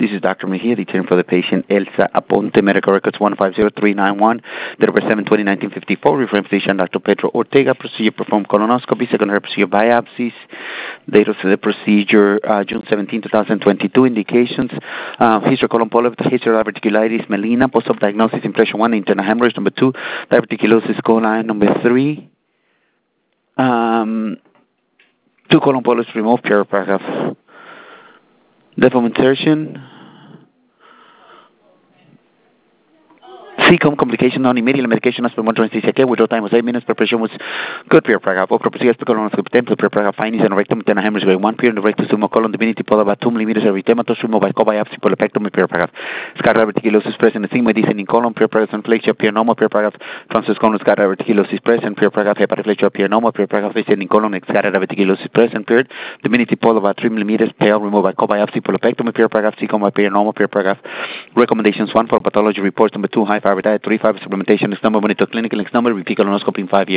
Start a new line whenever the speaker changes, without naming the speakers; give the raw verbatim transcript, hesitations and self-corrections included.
This is Doctor Mejia, the attorney for the patient Elsa Aponte, medical records one five zero three nine one, date of birth seven twenty nineteen fifty-four, referring physician Doctor Pedro Ortega, procedure performed colonoscopy, secondary procedure biopsies, date of the procedure uh, June seventeenth, twenty twenty-two, indications, uh, history colon polyp, history of diverticulitis melina, post-op diagnosis, impression one, internal hemorrhage, number two, diverticulosis coli, number three, um, two colon polyps removed, paragraph. Deformation. C-com complication on immediate medication as per one anesthesia care. Withdrawal time was eight minutes. Preparation was good. Period paragraph. Opera procedures per colonoscopy template. Period paragraph. Findings and rectum internal hemorrhage grade one. Period. The rectus sumo colon divinity pod about two millimeters erythematosus removed by co-biopsy polypectomy. Period paragraph. Scar diverticulosis present. Sigma descending colon. Period paragraph. Inflection. Period normal. Period paragraph. Transverse colon scar diverticulosis present. Period paragraph. Hepatoflexion. Period normal. Period paragraph. Descending colon scar diverticulosis present. Period. Divinity pod about three millimeters. Pale removed by co-biopsy polypectomy. Period paragraph. C-com by period normal. Period paragraph. Recommendations one for pathology reports. Number two, high fiber diet. Three, fiber supplementation. Next number, monitor clinical. Next number, repeat colonoscopy in five years.